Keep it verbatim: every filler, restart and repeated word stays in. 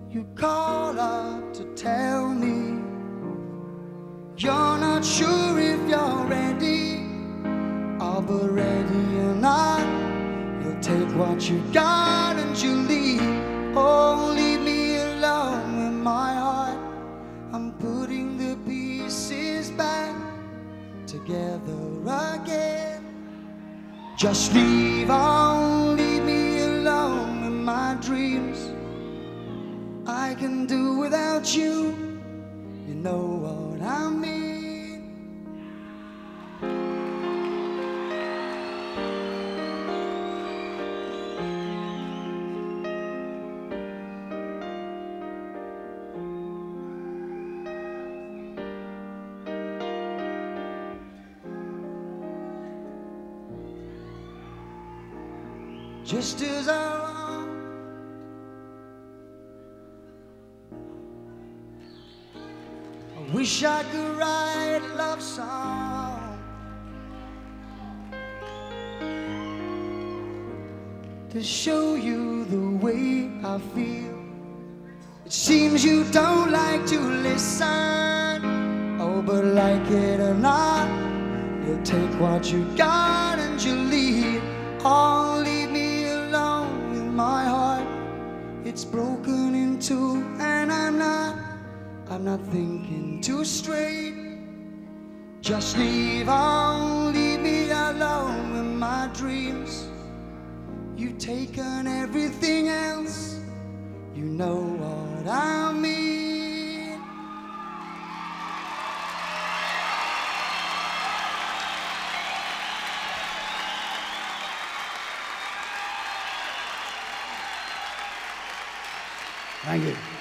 You call up to tell me you're not sure if you're ready. Oh, but ready or not, you'll take what you got and you leave. Oh, leave me alone with my heart. I'm putting the pieces back together again. Just leave on, leave me alone with my dreams. I can do without you, you know what I mean. Just as I long, I wish I could write a love song to show you the way I feel. It seems you don't like to listen. Oh, but like it or not, you'll take what you got and you leave. Oh, leave me alone with my heart. It's broken in two and I'm not I'm not thinking too straight. Just leave on, leave me alone with my dreams. You've taken everything else, you know what I mean. Thank you.